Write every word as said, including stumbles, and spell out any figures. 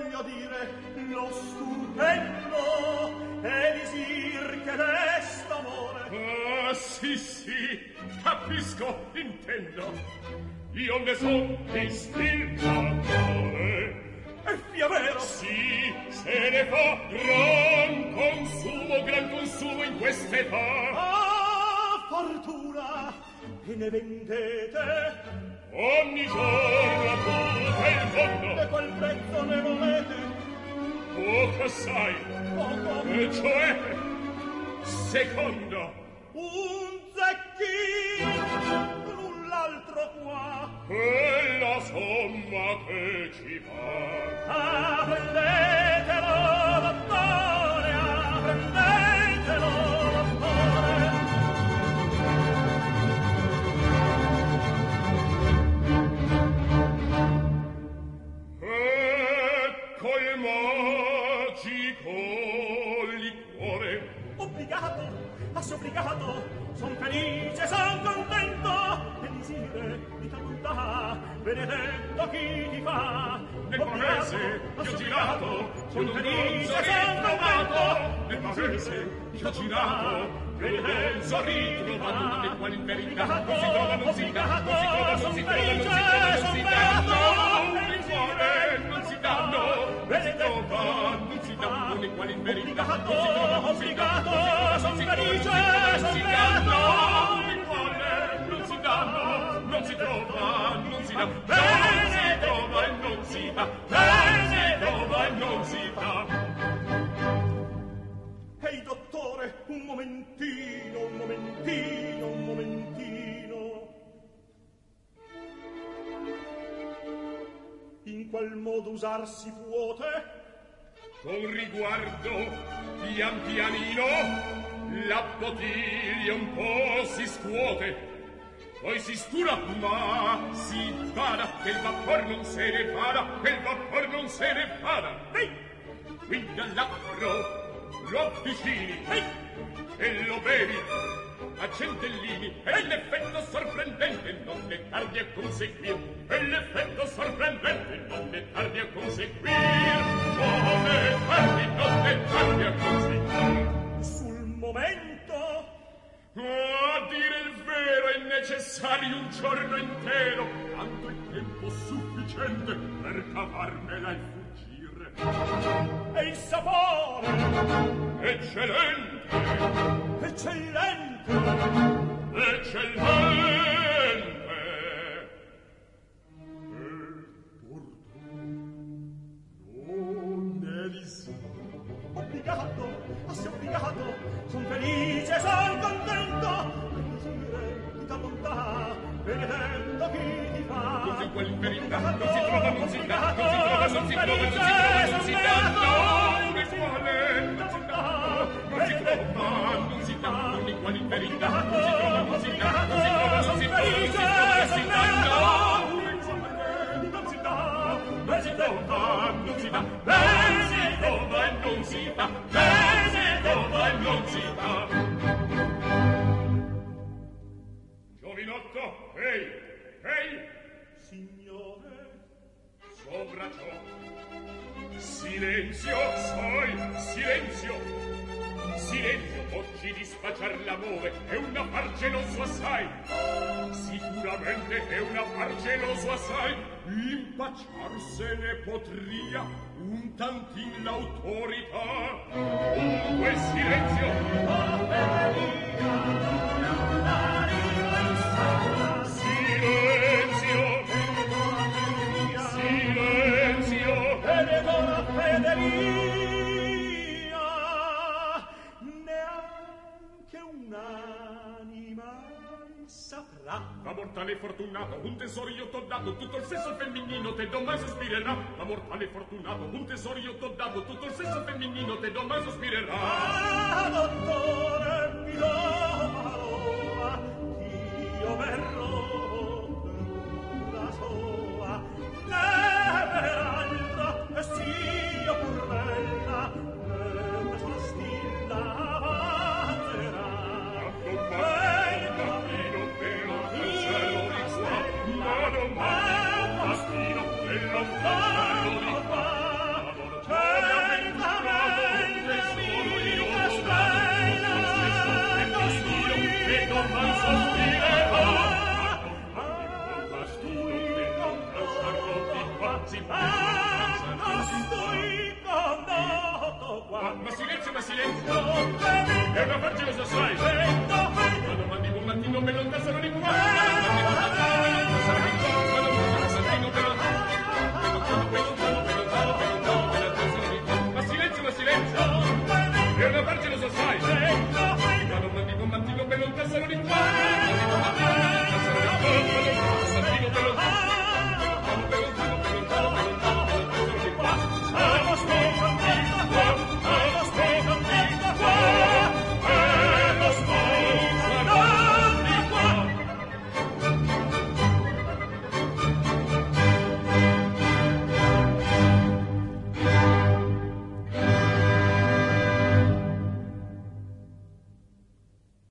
voglio dire lo stupendo elisir che desta amore. Ah, sì, sì, capisco, intendo. Io ne son distillatore. È fia vero? Sì, se ne fa gran consumo, gran consumo in quest'età. Ah, fortuna, e ne vendete ogni giorno tutto il mondo. E quel prezzo ne volete? Poco assai. Poco? E cioè, secondo, un zecchino, null'altro qua. Quella somma che ci fa. Ah, prendetelo, dottore, ah, prendetelo, dottore. Ecco il magico liquore. Obbligato, assai obbligato, son felice, son contento. Elisire, di tal bontà, benedetto chi ti fa. Nel paese io girato, con un gonzo ritrovato. Nel paese io girato, con un gonzo ritrovato. Nel quale in verità non si trova, non si dà, non si trova, non si trova, non si trova, non si dà. Non si trova, non si dà, non si trova, non si dà. Nel quale in verità non si trova, non si dà, non si trova, non si trova, non si dà. Nel quale non si dà, non si trova, non si dà. Non si trova e non si dà, non si trova e non si dà. Ehi, dottore, un momentino, un momentino, un momentino. In qual modo usar si puote? Con riguardo, pian pianino, la bottiglia un po' si scuote. Poi si stura, ma si vada, che il vapor non se ne vada, che il vapor non se ne vada. Ehi! Quindi all'acro lo avvicini, ehi! E lo bevi a centellini, e l'effetto sorprendente non ne tardi a conseguir, e l'effetto sorprendente non ne tardi a conseguir, non ne tardi, non ne tardi a conseguir. Sul momento? A dire il vero è necessario un giorno intero, tanto è tempo sufficiente per cavarmela e fuggire. E il sapore? Eccellente! Eccellente! Eccellente! E purtroppo non è di sì. Obbligato, assai obbligato, son felice, son contento. Elisire, di tal bontà, benedetto chi ti fa. Non si quel in verità, non si trova, non si dà, non si trova, non si trova, non si trova, non si dà, non si quale, non si dà, non si trova, non si dà, non si quale in verità, non si trova, non si dà, non si trova, non si trova, non si trova, non si dà, non si dà, non si trova, non si dà, non si trova e non si dà, non si trova e non si dà. Giovinotto, ehi, ehi, Signore, sopra ciò. Silenzio, sai, silenzio. Silenzio, oggi di spacciar l'amore è un affar geloso assai. Sicuramente è un affar geloso assai. Impacciarsene potria un tantin l'autorità. Dunque silenzio. Silenzio. Silenzio. benedona Federia, neanche un'anima saprà. La mortale fortunato, un tesoro io t'ho dato, tutto il sesso femminino te domai sospirerà. La mortale fortunato, un tesoro io t'ho dato, tutto il sesso femminino te domai sospirerà. Ah, dottore, mi do parola, io verrò da sola, né peraltro, e sia pur bella, né una sola stilla avanzerà. Ma non va, Mastino, e lontano di qua, ma è, ma è,